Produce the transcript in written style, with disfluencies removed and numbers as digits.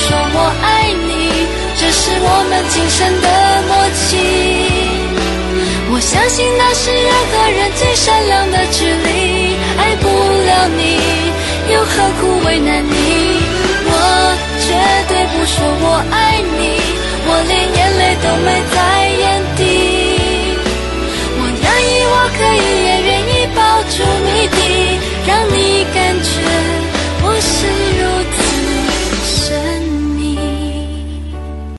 说我爱你，这是我们今生的默契。我相信那是任何人最善良的距离，爱不了你，又何苦为难你？我绝对不说我爱你，我连眼泪都没在